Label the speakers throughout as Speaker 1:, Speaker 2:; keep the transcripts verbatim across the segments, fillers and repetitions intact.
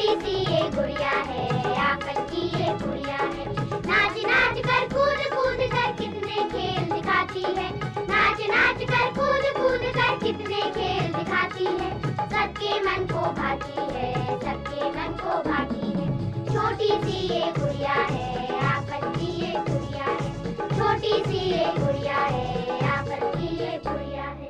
Speaker 1: छोटी सी ये गुड़िया है, आकर की ये गुड़िया है। नाच नाच कर कूद कूद कर कितने खेल दिखाती है, नाच नाच कर कूद कूद कर कितने खेल दिखाती है। सबके मन को भाती है, सबके मन को भाती है। छोटी सी ये गुड़िया है, आकर की ये गुड़िया है। छोटी सी ये गुड़िया है, आकर की ये गुड़िया है।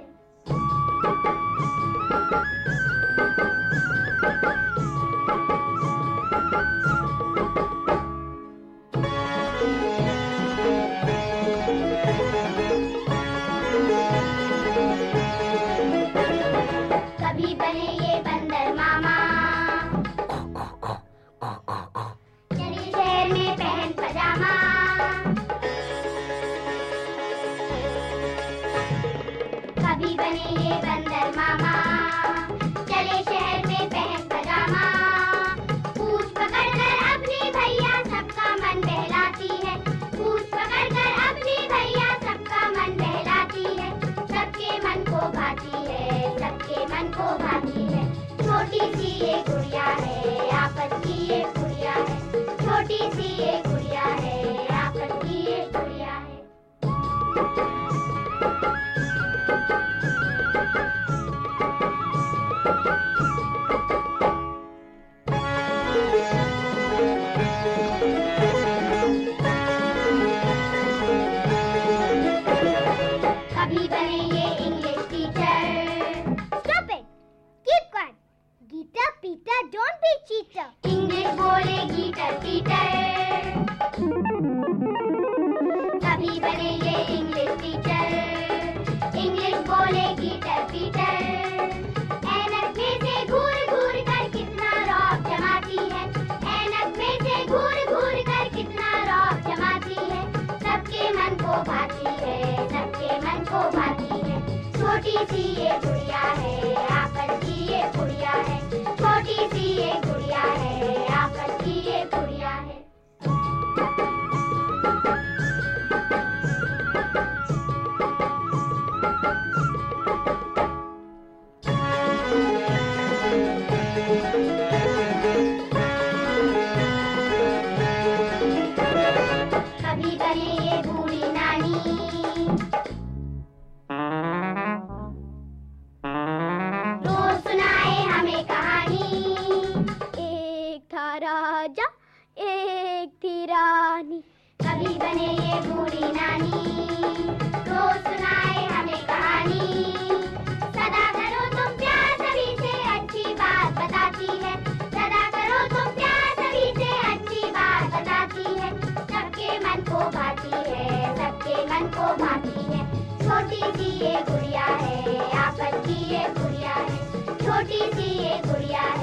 Speaker 1: कभी बने ये बंदर मामा, चले शहर में पहन पजामा। कभी बने ये बंदर मामा, चले शहर में पहन पजामा। पूछ पकड़कर अपनी भैया सबका मन बहलाती है, पूछ पकड़कर अपनी भैया सबका मन बहलाती है। सबके मन को भाती है, सबके मन को भाती है। छोटी सी ये गुड़िया है, आपस की ये गुड़िया है। छोटी सी ये गुड़िया है, आपस की ये गुड़िया है। कभी बने ये English teacher. Stop it! Keep quiet. Geeta, Peter, don't be cheater. English बोले गीटर पीटर। कभी बने ये इंग्लिश टीचर, इंग्लिश बोले गीटर पीटर। ऐनक में से घूर घूर कर कितना रौब जमाती है, ऐनक में से घूर घूर कर कितना रौब जमाती है। सबके मन को भाती है, सबके मन को भाती है। छोटी सी ये गुड़िया है, आकर की ये गुड़िया है। छोटी सी ये गुड़िया है, आकर की ये गुड़िया है। कभी बने ये बूढ़ी नानी, रोज सुनाए हमें कहानी। एक था राजा, एक थी रानी। कभी बने ये बूढ़ी नानी, रोज सुनाए हमें कहानी। सदा करो तुम प्यार सभी से, अच्छी बात बताती है। सदा करो तुम प्यार सभी से, अच्छी बात बताती है। सबके मन को भाती है, सबके मन को भाती है। छोटी सी ये गुड़िया है, आपस की ये गुड़िया है। छोटी सी ये गुड़िया है।